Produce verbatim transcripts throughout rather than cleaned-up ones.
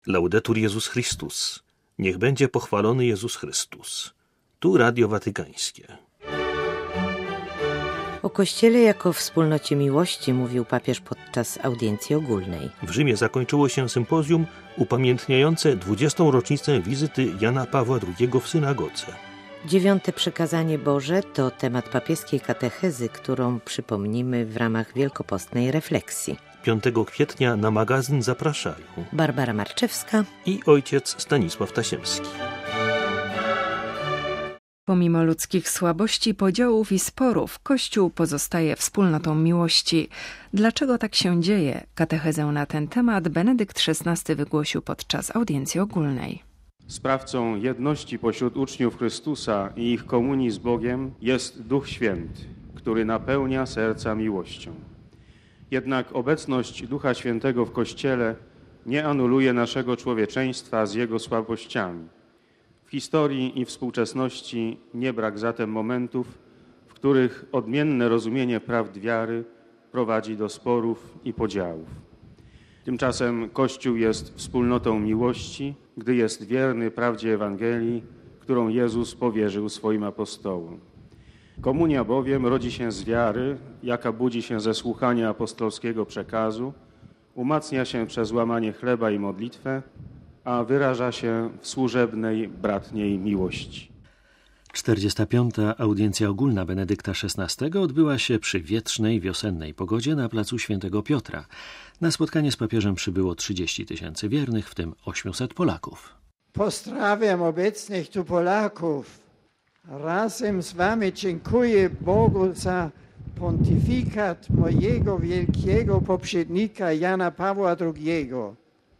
Laudetur Jezus Chrystus. Niech będzie pochwalony Jezus Chrystus. Tu Radio Watykańskie. O Kościele jako wspólnocie miłości mówił papież podczas audiencji ogólnej. W Rzymie zakończyło się sympozjum upamiętniające dwudziestą rocznicę wizyty Jana Pawła drugiego w synagodze. Dziewiąte przykazanie Boże to temat papieskiej katechezy, którą przypomnimy w ramach wielkopostnej refleksji. piątego kwietnia na magazyn zapraszają Barbara Marczewska i ojciec Stanisław Tasiemski. Pomimo ludzkich słabości, podziałów i sporów, Kościół pozostaje wspólnotą miłości. Dlaczego tak się dzieje? Katechezę na ten temat Benedykt szesnasty wygłosił podczas audiencji ogólnej. Sprawcą jedności pośród uczniów Chrystusa i ich komunii z Bogiem jest Duch Święty, który napełnia serca miłością. Jednak obecność Ducha Świętego w Kościele nie anuluje naszego człowieczeństwa z jego słabościami. W historii i współczesności nie brak zatem momentów, w których odmienne rozumienie prawd wiary prowadzi do sporów i podziałów. Tymczasem Kościół jest wspólnotą miłości, gdy jest wierny prawdzie Ewangelii, którą Jezus powierzył swoim apostołom. Komunia bowiem rodzi się z wiary, jaka budzi się ze słuchania apostolskiego przekazu, umacnia się przez łamanie chleba i modlitwę, a wyraża się w służebnej, bratniej miłości. czterdziesta piąta audiencja ogólna Benedykta szesnastego odbyła się przy wietrznej, wiosennej pogodzie na placu Świętego Piotra. Na spotkanie z papieżem przybyło trzydzieści tysięcy wiernych, w tym osiemset Polaków. Pozdrawiam obecnych tu Polaków. Razem z wami dziękuję Bogu za pontyfikat mojego wielkiego poprzednika Jana Pawła drugiego.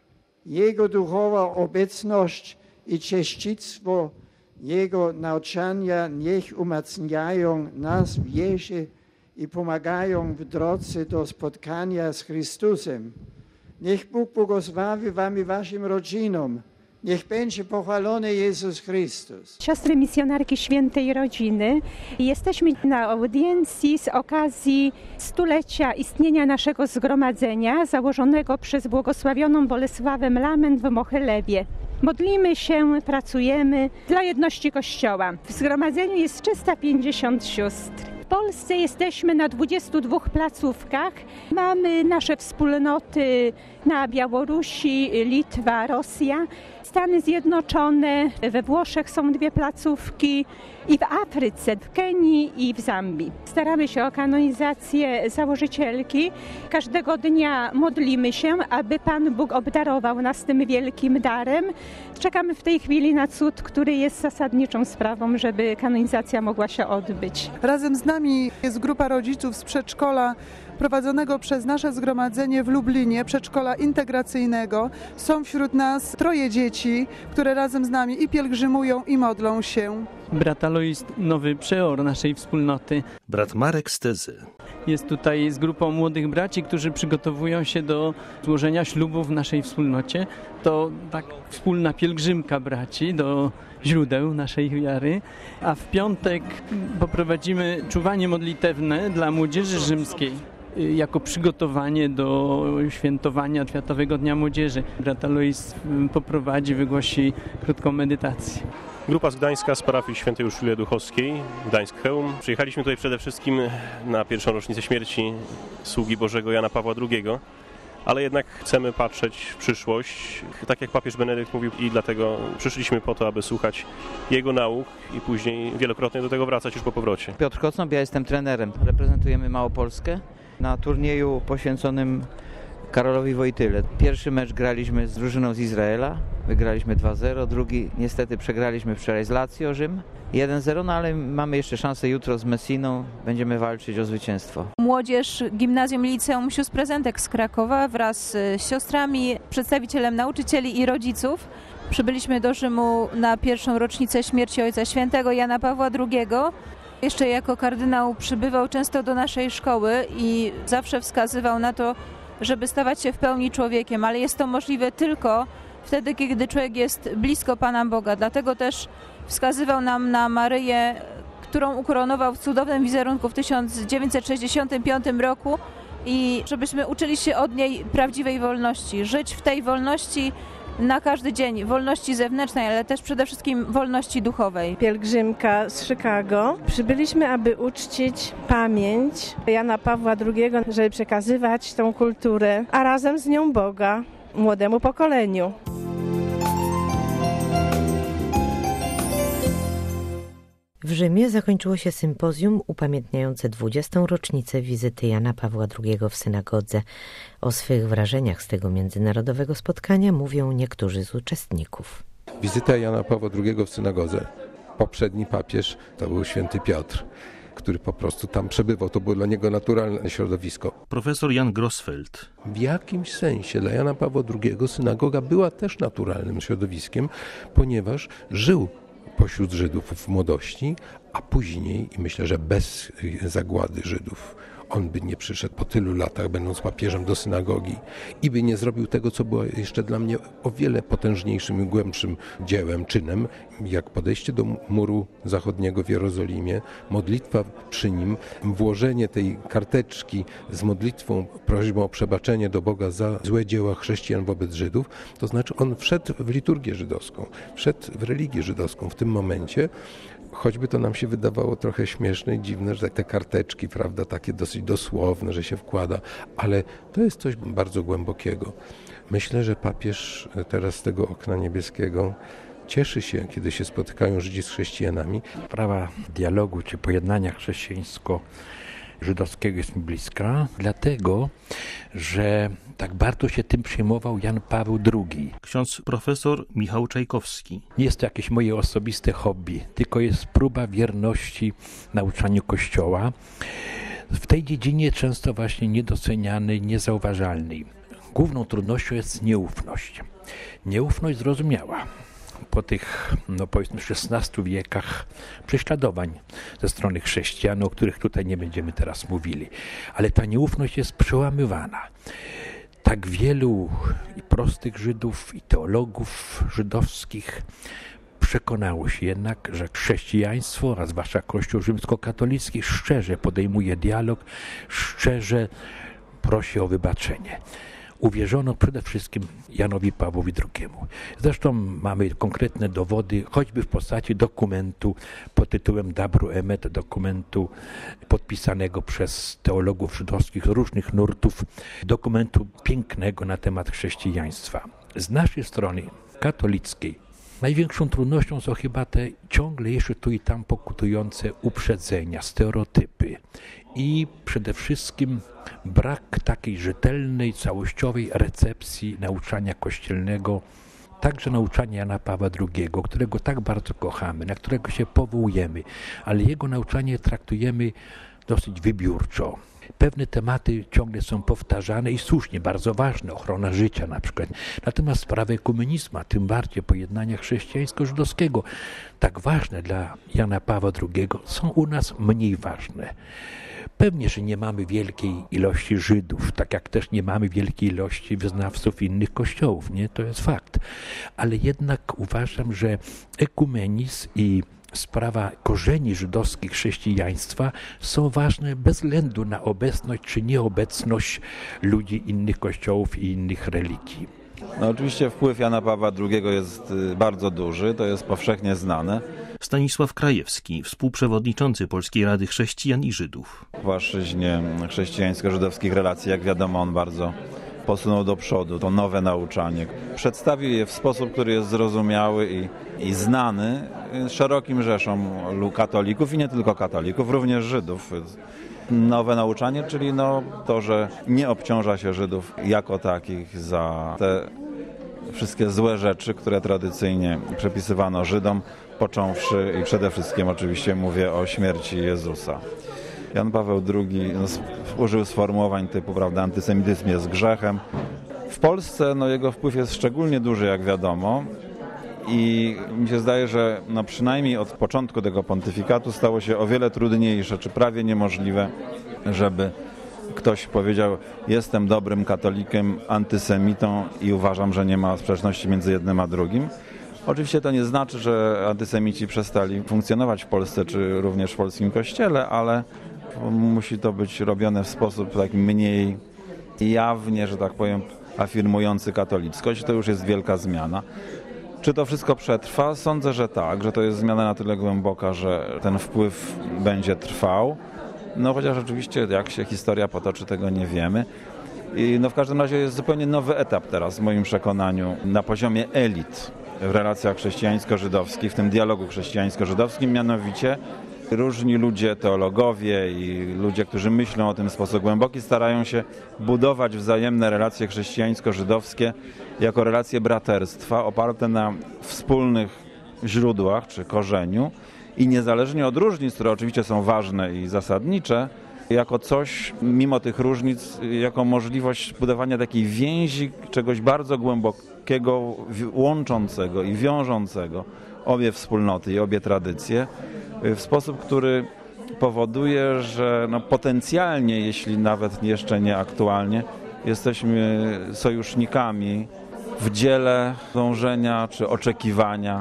Jego duchowa obecność i cieśnictwo Jego nauczania niech umacniają nas w wierze i pomagają w drodze do spotkania z Chrystusem. Niech Bóg błogosławi wam i waszym rodzinom. Niech będzie pochwalony Jezus Chrystus. Siostry misjonarki Świętej Rodziny, jesteśmy na audiencji z okazji stulecia istnienia naszego zgromadzenia założonego przez błogosławioną Bolesławę Lament w Mohylewie. Modlimy się, pracujemy dla jedności Kościoła. W zgromadzeniu jest trzysta pięćdziesiąt sióstr. W Polsce jesteśmy na dwudziestu dwóch placówkach. Mamy nasze wspólnoty na Białorusi, Litwa, Rosja, Stany Zjednoczone, we Włoszech są dwie placówki i w Afryce, w Kenii i w Zambii. Staramy się o kanonizację założycielki. Każdego dnia modlimy się, aby Pan Bóg obdarował nas tym wielkim darem. Czekamy w tej chwili na cud, który jest zasadniczą sprawą, żeby kanonizacja mogła się odbyć. Razem z nami jest grupa rodziców z przedszkola prowadzonego przez nasze zgromadzenie w Lublinie, przedszkola integracyjnego. Są wśród nas troje dzieci, które razem z nami i pielgrzymują, i modlą się. Brat Alois, nowy przeor naszej wspólnoty. Brat Marek z Tezy. Jest tutaj z grupą młodych braci, którzy przygotowują się do złożenia ślubu w naszej wspólnocie. To tak wspólna pielgrzymka braci do źródeł naszej wiary. A w piątek poprowadzimy czuwanie modlitewne dla młodzieży rzymskiej jako przygotowanie do świętowania Światowego Dnia Młodzieży. Brat Alois poprowadzi, wygłosi krótką medytację. Grupa z Gdańska, z parafii Świętej Urszuli Duchowskiej, Gdańsk-Chełm. Przyjechaliśmy tutaj przede wszystkim na pierwszą rocznicę śmierci sługi Bożego Jana Pawła drugiego, ale jednak chcemy patrzeć w przyszłość, tak jak papież Benedykt mówił, i dlatego przyszliśmy po to, aby słuchać jego nauk i później wielokrotnie do tego wracać już po powrocie. Piotr Kocnob, ja jestem trenerem. Reprezentujemy Małopolskę na turnieju poświęconym Karolowi Wojtyle. Pierwszy mecz graliśmy z drużyną z Izraela, wygraliśmy dwa zero, drugi niestety przegraliśmy wczoraj z Lazio Rzym jeden zero, no ale mamy jeszcze szansę jutro z Messiną, będziemy walczyć o zwycięstwo. Młodzież Gimnazjum i Liceum Sióstr Prezentek z Krakowa wraz z siostrami, przedstawicielem nauczycieli i rodziców przybyliśmy do Rzymu na pierwszą rocznicę śmierci Ojca Świętego Jana Pawła drugiego. Jeszcze jako kardynał przybywał często do naszej szkoły i zawsze wskazywał na to, żeby stawać się w pełni człowiekiem, ale jest to możliwe tylko wtedy, kiedy człowiek jest blisko Pana Boga. Dlatego też wskazywał nam na Maryję, którą ukoronował w cudownym wizerunku w tysiąc dziewięćset sześćdziesiątym piątym roku i żebyśmy uczyli się od niej prawdziwej wolności, żyć w tej wolności na każdy dzień wolności zewnętrznej, ale też przede wszystkim wolności duchowej. Pielgrzymka z Chicago. Przybyliśmy, aby uczcić pamięć Jana Pawła drugiego, żeby przekazywać tą kulturę, a razem z nią Boga młodemu pokoleniu. W Rzymie zakończyło się sympozjum upamiętniające dwudziestą rocznicę wizyty Jana Pawła drugiego w synagodze. O swych wrażeniach z tego międzynarodowego spotkania mówią niektórzy z uczestników. Wizyta Jana Pawła drugiego w synagodze. Poprzedni papież to był święty Piotr, który po prostu tam przebywał. To było dla niego naturalne środowisko. Profesor Jan Grossfeld. W jakimś sensie dla Jana Pawła drugiego synagoga była też naturalnym środowiskiem, ponieważ żył pośród Żydów w młodości, a później, i myślę, że bez zagłady Żydów, on by nie przyszedł po tylu latach, będąc papieżem, do synagogi i by nie zrobił tego, co było jeszcze dla mnie o wiele potężniejszym i głębszym dziełem, czynem, jak podejście do muru zachodniego w Jerozolimie, modlitwa przy nim, włożenie tej karteczki z modlitwą, prośbą o przebaczenie do Boga za złe dzieła chrześcijan wobec Żydów. To znaczy on wszedł w liturgię żydowską, wszedł w religię żydowską w tym momencie. Choćby to nam się wydawało trochę śmieszne i dziwne, że te karteczki, prawda, takie dosyć dosłowne, że się wkłada, ale to jest coś bardzo głębokiego. Myślę, że papież teraz z tego okna niebieskiego cieszy się, kiedy się spotykają Żydzi z chrześcijanami. Sprawa dialogu czy pojednania chrześcijańsko-żydowskiego jest mi bliska, dlatego, że tak bardzo się tym przejmował Jan Paweł drugi. Ksiądz profesor Michał Czajkowski. Nie jest to jakieś moje osobiste hobby, tylko jest próba wierności nauczaniu Kościoła. W tej dziedzinie często właśnie niedoceniany, niezauważalny. Główną trudnością jest nieufność. Nieufność zrozumiała po tych, no powiedzmy, szesnastu wiekach prześladowań ze strony chrześcijan, o których tutaj nie będziemy teraz mówili. Ale ta nieufność jest przełamywana. Tak wielu i prostych Żydów, i teologów żydowskich przekonało się jednak, że chrześcijaństwo, a zwłaszcza Kościół rzymskokatolicki, szczerze podejmuje dialog, szczerze prosi o wybaczenie. Uwierzono przede wszystkim Janowi Pawłowi drugiemu. Zresztą mamy konkretne dowody, choćby w postaci dokumentu pod tytułem Dabru Emet, dokumentu podpisanego przez teologów żydowskich z różnych nurtów, dokumentu pięknego na temat chrześcijaństwa. Z naszej strony katolickiej największą trudnością są chyba te ciągle jeszcze tu i tam pokutujące uprzedzenia, stereotypy i przede wszystkim brak takiej rzetelnej, całościowej recepcji nauczania kościelnego, także nauczania Jana Pawła drugiego, którego tak bardzo kochamy, na którego się powołujemy, ale jego nauczanie traktujemy dosyć wybiórczo. Pewne tematy ciągle są powtarzane i słusznie, bardzo ważne, ochrona życia na przykład. Natomiast sprawy ekumenizmu, a tym bardziej pojednania chrześcijańsko-żydowskiego, tak ważne dla Jana Pawła drugiego, są u nas mniej ważne. Pewnie, że nie mamy wielkiej ilości Żydów, tak jak też nie mamy wielkiej ilości wyznawców innych kościołów, nie? To jest fakt. Ale jednak uważam, że ekumenizm i sprawa korzeni żydowskich chrześcijaństwa są ważne bez względu na obecność czy nieobecność ludzi innych kościołów i innych religii. No oczywiście wpływ Jana Pawła drugiego jest bardzo duży, to jest powszechnie znane. Stanisław Krajewski, współprzewodniczący Polskiej Rady Chrześcijan i Żydów. W płaszczyźnie chrześcijańsko-żydowskich relacji, jak wiadomo, on bardzo posunął do przodu to nowe nauczanie. Przedstawił je w sposób, który jest zrozumiały i, i znany szerokim rzeszom katolików i nie tylko katolików, również Żydów. Nowe nauczanie, czyli no to, że nie obciąża się Żydów jako takich za te wszystkie złe rzeczy, które tradycyjnie przepisywano Żydom, począwszy i przede wszystkim oczywiście mówię o śmierci Jezusa. Jan Paweł drugi no, użył sformułowań typu, prawda, antysemityzm jest grzechem. W Polsce no, jego wpływ jest szczególnie duży, jak wiadomo, i mi się zdaje, że no, przynajmniej od początku tego pontyfikatu stało się o wiele trudniejsze, czy prawie niemożliwe, żeby ktoś powiedział: jestem dobrym katolikiem, antysemitą i uważam, że nie ma sprzeczności między jednym a drugim. Oczywiście to nie znaczy, że antysemici przestali funkcjonować w Polsce, czy również w polskim kościele, ale musi to być robione w sposób taki mniej jawnie, że tak powiem, afirmujący katolickość. To już jest wielka zmiana. Czy to wszystko przetrwa? Sądzę, że tak, że to jest zmiana na tyle głęboka, że ten wpływ będzie trwał. No chociaż oczywiście jak się historia potoczy, tego nie wiemy. I no w każdym razie jest zupełnie nowy etap teraz w moim przekonaniu na poziomie elit w relacjach chrześcijańsko-żydowskich, w tym dialogu chrześcijańsko-żydowskim, mianowicie różni ludzie, teologowie i ludzie, którzy myślą o tym w sposób głęboki, starają się budować wzajemne relacje chrześcijańsko-żydowskie jako relacje braterstwa oparte na wspólnych źródłach czy korzeniu i niezależnie od różnic, które oczywiście są ważne i zasadnicze, jako coś, mimo tych różnic, jako możliwość budowania takiej więzi, czegoś bardzo głębokiego, łączącego i wiążącego obie wspólnoty i obie tradycje w sposób, który powoduje, że no potencjalnie, jeśli nawet jeszcze nie aktualnie, jesteśmy sojusznikami w dziele dążenia czy oczekiwania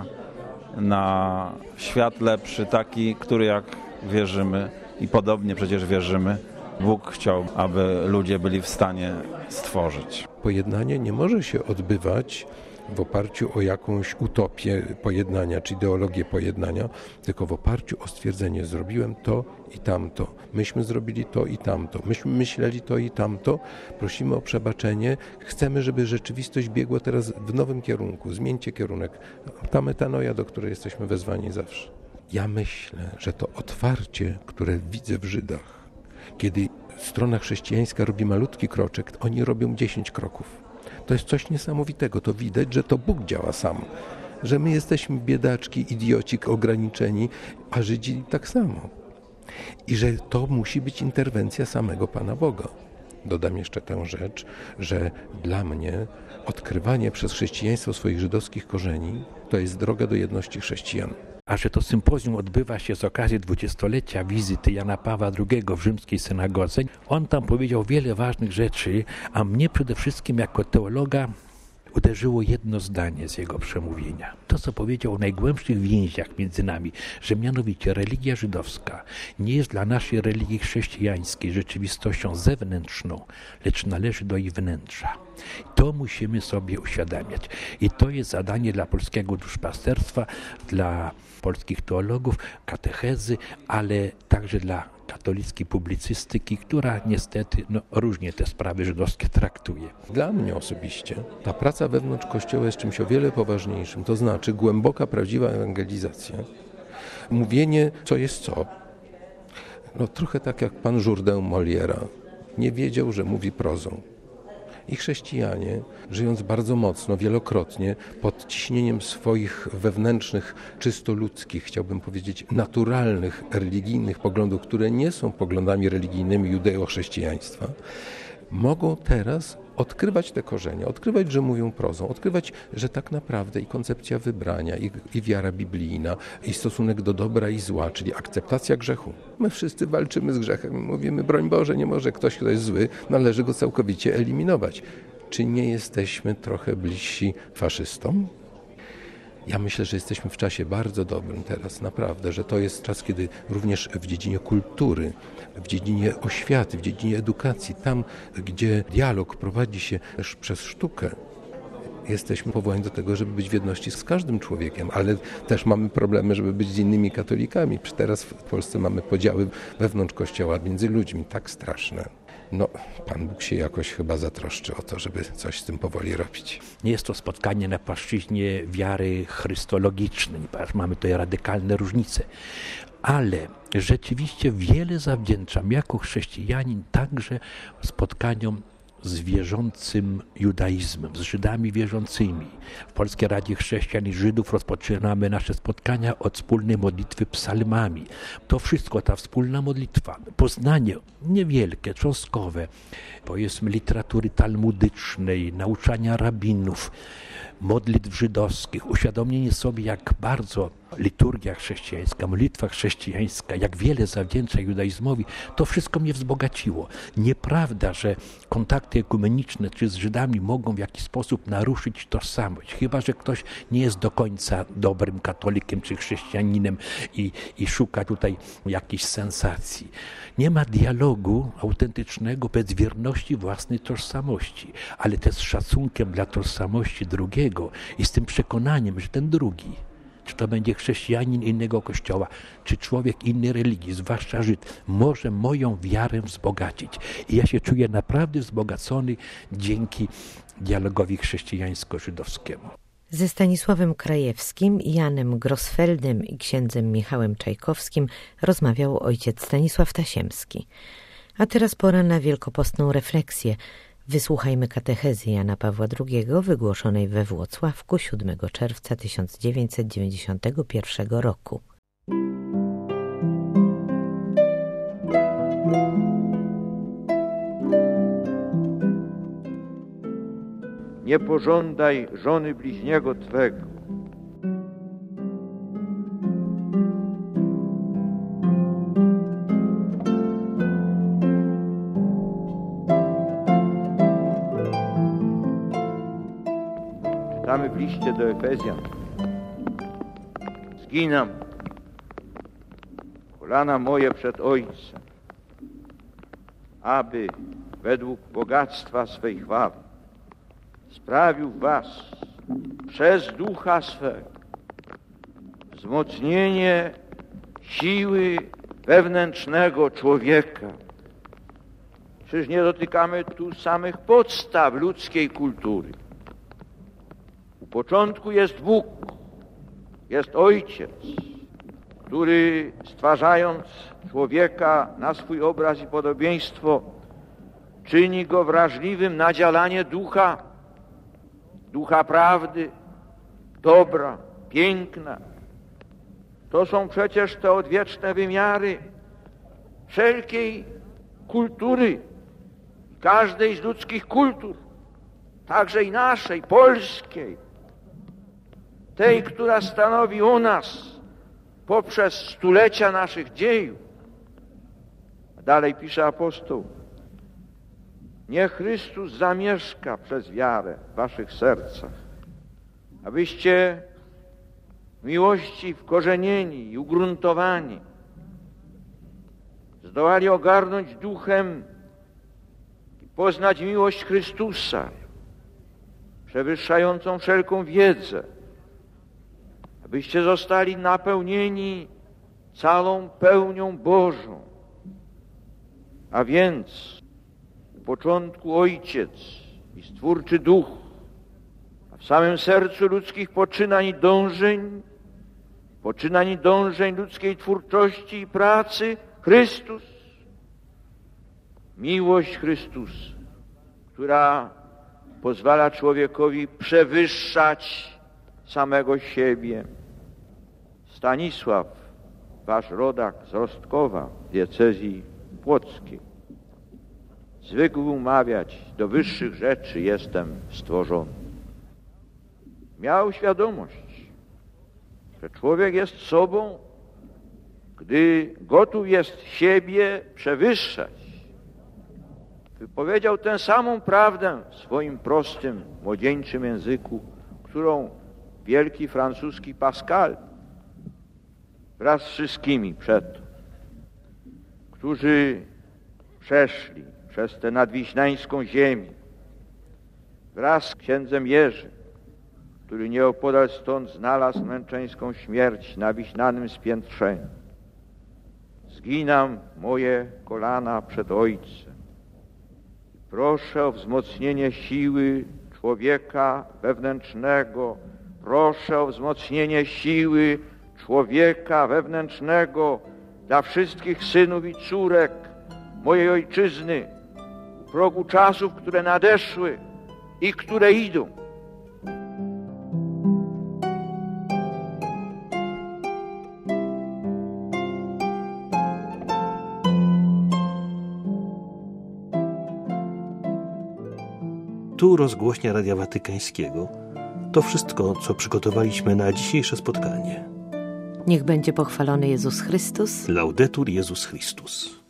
na świat lepszy, taki, który jak wierzymy i podobnie przecież wierzymy, Bóg chciał, aby ludzie byli w stanie stworzyć. Pojednanie nie może się odbywać w oparciu o jakąś utopię pojednania, czy ideologię pojednania, tylko w oparciu o stwierdzenie: zrobiłem to i tamto, myśmy zrobili to i tamto, myśmy myśleli to i tamto, prosimy o przebaczenie, chcemy, żeby rzeczywistość biegła teraz w nowym kierunku, zmieńcie kierunek. Ta metanoja, do której jesteśmy wezwani zawsze. Ja myślę, że to otwarcie, które widzę w Żydach, kiedy strona chrześcijańska robi malutki kroczek, oni robią dziesięć kroków. To jest coś niesamowitego. To widać, że to Bóg działa sam. Że my jesteśmy biedaczki, idioci, ograniczeni, a Żydzi tak samo. I że to musi być interwencja samego Pana Boga. Dodam jeszcze tę rzecz, że dla mnie odkrywanie przez chrześcijaństwo swoich żydowskich korzeni to jest droga do jedności chrześcijan. A że to sympozjum odbywa się z okazji dwudziestolecia wizyty Jana Pawła drugiego w rzymskiej synagodze, on tam powiedział wiele ważnych rzeczy, a mnie przede wszystkim jako teologa uderzyło jedno zdanie z jego przemówienia. To, co powiedział o najgłębszych więziach między nami, że mianowicie religia żydowska nie jest dla naszej religii chrześcijańskiej rzeczywistością zewnętrzną, lecz należy do jej wnętrza. To musimy sobie uświadamiać. I to jest zadanie dla polskiego duszpasterstwa, dla polskich teologów, katechezy, ale także dla katolickiej publicystyki, która niestety no, różnie te sprawy żydowskie traktuje. Dla mnie osobiście ta praca wewnątrz Kościoła jest czymś o wiele poważniejszym, to znaczy głęboka, prawdziwa ewangelizacja. Mówienie, co jest co. No trochę tak jak pan Jourdain Molière'a. Nie wiedział, że mówi prozą. I chrześcijanie, żyjąc bardzo mocno, wielokrotnie, pod ciśnieniem swoich wewnętrznych, czysto ludzkich, chciałbym powiedzieć, naturalnych, religijnych poglądów, które nie są poglądami religijnymi judeo-chrześcijaństwa, mogą teraz odkrywać te korzenie, odkrywać, że mówią prozą, odkrywać, że tak naprawdę i koncepcja wybrania, i, i wiara biblijna, i stosunek do dobra i zła, czyli akceptacja grzechu. My wszyscy walczymy z grzechem, mówimy, broń Boże, nie może ktoś, kto jest zły, należy go całkowicie eliminować. Czy nie jesteśmy trochę bliżsi faszystom? Ja myślę, że jesteśmy w czasie bardzo dobrym teraz, naprawdę, że to jest czas, kiedy również w dziedzinie kultury, w dziedzinie oświaty, w dziedzinie edukacji, tam, gdzie dialog prowadzi się też przez sztukę, jesteśmy powołani do tego, żeby być w jedności z każdym człowiekiem, ale też mamy problemy, żeby być z innymi katolikami. Teraz w Polsce mamy podziały wewnątrz Kościoła między ludźmi, tak straszne. No, Pan Bóg się jakoś chyba zatroszczy o to, żeby coś z tym powoli robić. Nie jest to spotkanie na płaszczyźnie wiary chrystologicznej, mamy tutaj radykalne różnice, ale rzeczywiście wiele zawdzięczam jako chrześcijanin także spotkaniom z wierzącym judaizmem, z Żydami wierzącymi. W Polskiej Radzie Chrześcijan i Żydów rozpoczynamy nasze spotkania od wspólnej modlitwy psalmami. To wszystko, ta wspólna modlitwa, poznanie niewielkie, cząstkowe, powiedzmy literatury talmudycznej, nauczania rabinów, modlitw żydowskich, uświadomienie sobie, jak bardzo liturgia chrześcijańska, modlitwa chrześcijańska, jak wiele zawdzięcza judaizmowi, to wszystko mnie wzbogaciło. Nieprawda, że kontakty ekumeniczne czy z Żydami mogą w jakiś sposób naruszyć tożsamość, chyba że ktoś nie jest do końca dobrym katolikiem czy chrześcijaninem i, i szuka tutaj jakiejś sensacji. Nie ma dialogu autentycznego bez wierności własnej tożsamości, ale też z szacunkiem dla tożsamości drugiego i z tym przekonaniem, że ten drugi, czy to będzie chrześcijanin innego kościoła, czy człowiek innej religii, zwłaszcza Żyd, może moją wiarę wzbogacić. I ja się czuję naprawdę wzbogacony dzięki dialogowi chrześcijańsko-żydowskiemu. Ze Stanisławem Krajewskim, Janem Grosfeldem i księdzem Michałem Czajkowskim rozmawiał ojciec Stanisław Tasiemski. A teraz pora na wielkopostną refleksję. Wysłuchajmy katechezy Jana Pawła drugiego wygłoszonej we Włocławku siódmego czerwca tysiąc dziewięćset dziewięćdziesiątego pierwszego roku. Nie pożądaj żony bliźniego twego. Czytamy w liście do Efezjan. Zginam, kolana moje przed Ojcem, aby według bogactwa swej chwały sprawił w was przez Ducha swego wzmocnienie siły wewnętrznego człowieka. Czyż nie dotykamy tu samych podstaw ludzkiej kultury? U początku jest Bóg, jest Ojciec, który stwarzając człowieka na swój obraz i podobieństwo czyni go wrażliwym na działanie ducha, ducha prawdy, dobra, piękna. To są przecież te odwieczne wymiary wszelkiej kultury, każdej z ludzkich kultur, także i naszej, polskiej, tej, która stanowi u nas poprzez stulecia naszych dziejów. Dalej pisze apostoł: niech Chrystus zamieszka przez wiarę w waszych sercach, abyście w miłości wkorzenieni i ugruntowani zdołali ogarnąć duchem i poznać miłość Chrystusa, przewyższającą wszelką wiedzę, abyście zostali napełnieni całą pełnią Bożą. A więc w początku Ojciec i Stwórczy Duch, a w samym sercu ludzkich poczynań i dążeń, poczynań i dążeń ludzkiej twórczości i pracy Chrystus. Miłość Chrystusa, która pozwala człowiekowi przewyższać samego siebie. Stanisław, wasz rodak z Rostkowa, diecezji płockiej, zwykł mawiać: do wyższych rzeczy jestem stworzony. Miał świadomość, że człowiek jest sobą, gdy gotów jest siebie przewyższać. Wypowiedział tę samą prawdę w swoim prostym, młodzieńczym języku, którą wielki francuski Pascal wraz z wszystkimi przeto, którzy przeszli przez tę nadwiślańską ziemię, wraz z księdzem Jerzym, który nieopodal stąd znalazł męczeńską śmierć na wiślanym spiętrzeniu. Zginam moje kolana przed Ojcem. Proszę o wzmocnienie siły człowieka wewnętrznego. Proszę o wzmocnienie siły człowieka wewnętrznego dla wszystkich synów i córek mojej ojczyzny u progu czasów, które nadeszły i które idą. Tu rozgłośnia Radia Watykańskiego. To wszystko, co przygotowaliśmy na dzisiejsze spotkanie. Niech będzie pochwalony Jezus Chrystus. Laudetur Jezus Chrystus.